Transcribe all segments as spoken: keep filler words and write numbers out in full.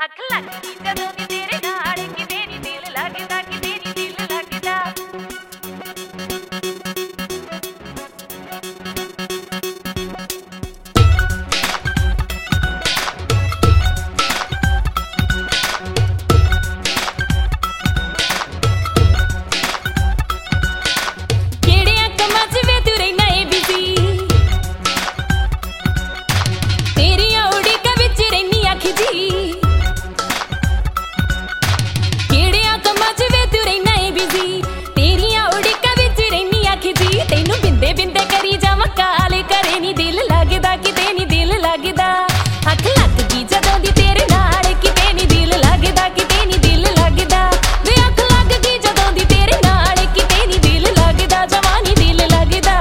ਅੱਖ ਲੱਗਦੀ ਜਦੋਂ ਦੀ ਤੇਰੇ ਨਾਲ ਕਿਤੇ ਨੀ ਦਿਲ ਲੱਗਦਾ ਕਿਤੇ ਨੀ ਦਿਲ ਲੱਗਦਾ ਕਿਹੜਿਆਂ ਕੰਮਾਂ 'ਚ ਵੇ ਤੂੰ ਰਹਿਣਾ ਏ ਬਿਜ਼ੀ ਤੇਰੀਆਂ ਉਡੀਕਾਂ ਵਿੱਚ ਰਹਿਨੀ ਅੱਖ ਜੀ ਕਿਹੜਿਆਂ ਕੰਮਾਂ 'ਚ ਵੇ ਤੂੰ ਰਹਿਣਾ ਏ ਬਿਜ਼ੀ ਤੇਰੀਆਂ ਉਡੀਕਾਂ ਵਿੱਚ ਰਹਿਨੀ ਅੱਖ ਜੀ ਤੈਨੂੰ ਬਿੰਦੇ ਬਿੰਦੇ ਕਰੀ ਜਾਵਾਂ ਕਾਲੇ ਕਰੇ ਨੀ ਦਿਲ ਲੱਗਦਾ ਕਿਤੇ ਨੀ ਦਿਲ ਲੱਗਦਾ ਅੱਖ ਲੱਗ ਗਈ ਜਦੋਂ ਦੀ ਤੇਰੇ ਨਾਲ ਕਿਤੇ ਨੀ ਦਿਲ ਲੱਗਦਾ ਕਿਤੇ ਨੀ ਦਿਲ ਲੱਗਦਾ ਵੇ ਅੱਖ ਲੱਗ ਗਈ ਜਦੋਂ ਦੀ ਤੇਰੇ ਨਾਲ ਕਿਤੇ ਨੀ ਦਿਲ ਲੱਗਦਾ ਜਮਾਂ ਨੀ ਦਿਲ ਲੱਗਦਾ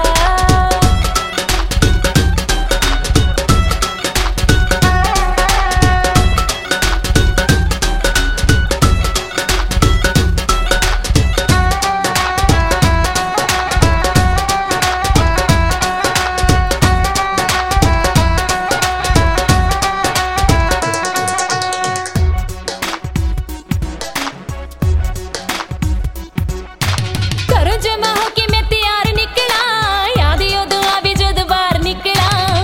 ਘਰੋਂ ਜਮਾ ਹੋ ਕੇ ਮੈਂ ਤਿਆਰ ਨਿਕਲਾਂ ਯਾਦ ਉਦੋਂ ਆਵੇ ਜਦੋਂ ਬਾਹਰ ਨਿਕਲਾਂ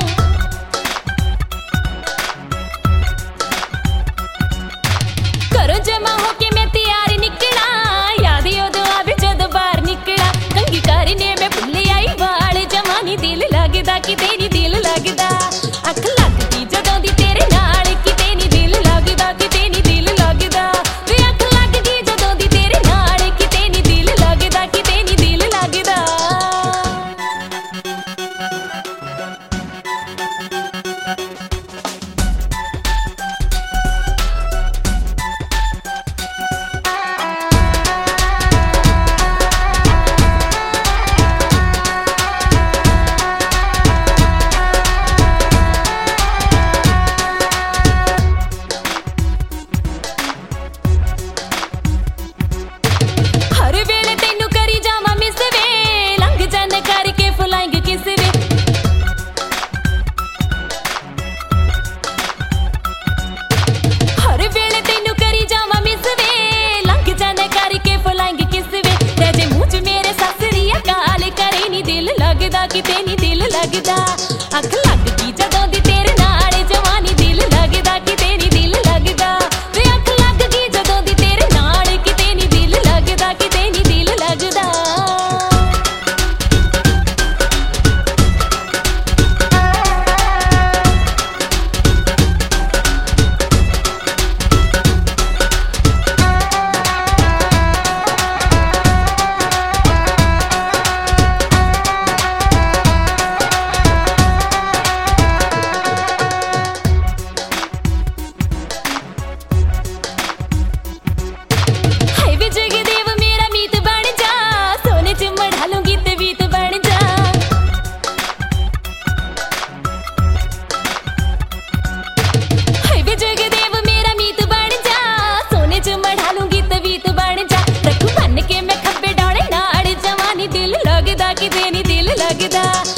ਘਰੋਂ ਜਮਾ ਹੋ ਕੇ ਮੈਂ ਤਿਆਰ ਨਿਕਲਾਂ ਯਾਦ ਉਦੋਂ ਆਵੇ ਜਦੋਂ ਬਾਹਰ ਨਿਕਲਾਂ ਕੰਗੀ ਕਰਨੇ ਮੈਂ ਭੁੱਲ ਆਈ ਵਾਲ ਜਮਾਂ ਨੀ ਦਿਲ ਲੱਗਦਾ ਕਿਤੇ ਨੀ ਦਿਲ ਲੱਗਦਾ ਅੱਖ ਲੱਗਦੀ ਜਦੋਂ ਦੀ ਤੇਰੇ ਨਾਲ ਕਿਤੇ ਨੀ ਦਿਲ ਲੱਗਦਾ ਕਿਤੇ ਨੀ ਦਿਲ ਲੱਗਦਾ ਵੇ ਅੱਖ ਲੱਗ ਗਈ ਜਦੋਂ ਦੀ ਤੇਰੇ ਨਾਲ ਕਿਤੇ ਨੀ ਦਿਲ ਲੱਗਦਾ ਕਿਤੇ ਨੀ ਦਿਲ ਲੱਗਦਾ ਹਰ ਵੇਲੇ ਤੈਨੂੰ ਕਰੀ ਜਾਵਾਂ ਮਿਸ ਵੇ ਲੰਘ ਜਾਣ ਕਰਕੇ ਫਲਾਈਂਗ ਕਿਸ ਵੇ ਹਰ ਵੇਲੇ ਤੈਨੂੰ ਕਰੀ ਜਾਵਾਂ ਮਿਸ ਵੇ ਲੰਘ ਜਾਣ ਕਰਕੇ ਫਲਾਈਂਗ ਕਿਸ ਵੇ ਰਹਿ ਜੇ ਮੂੰਹ 'ਚ ਮੇਰੇ ਸਸਰੀਆ ਕਾਲ ਕਰੇ ਨੀ ਦਿਲ ਲੱਗਦਾ ਕਿਤੇ ਨੀ ਦਿਲ ਲੱਗਦਾ ਅੱਖ ਲੱਗ ਗਈ ਜਦੋਂ ਦੀ ਤੇਰੇ ਨਾਲ ਜਵਾਂ ਨੀ ਦਿਲ ਲੱਗਦਾ ਕਿਤੇ ਨੀ ਦਿਲ ਲੱਗਦਾ ਵੇ ਅੱਖ ਲੱਗ ਗਈ ਜਦੋਂ ਦੀ ਤੇਰੇ ਨਾਲ ਕਿਤੇ ਨੀ ਦਿਲ ਲੱਗਦਾ ਕਿਤੇ ਨੀ ਦਿਲ ਲੱਗਦਾ ਹਾਏ ਵੇ ਜਗਦੇਵ ਮੇਰਾ ਮੀਤ ਬਣ ਜਾ ਸੋਨੇ 'ਚ ਮੜਾ ਲੂੰਗੀ ਤੇ ਵੀਤ ਬਣ ਜਾ ਹਾਏ ਵੇ ਜਗਦੇਵ ਮੇਰਾ ਮੀਤ ਬਣ ਜਾ ਸੋਨੇ 'ਚ ਮੜਾ ਲੂੰਗੀ ਤੇ ਵੀਤ ਬਣ ਜਾ ਰੱਖੂ ਬੰਨ ਕੇ ਮੈਂ ਖੱਬੇ ਡਾਲੇ ਨਾਲ ਜਵਾਂ ਨੀ ਦਿਲ ਲੱਗਦਾ ਕਿਤੇ ਨੀ ਦਿਲ ਲੱਗਦਾ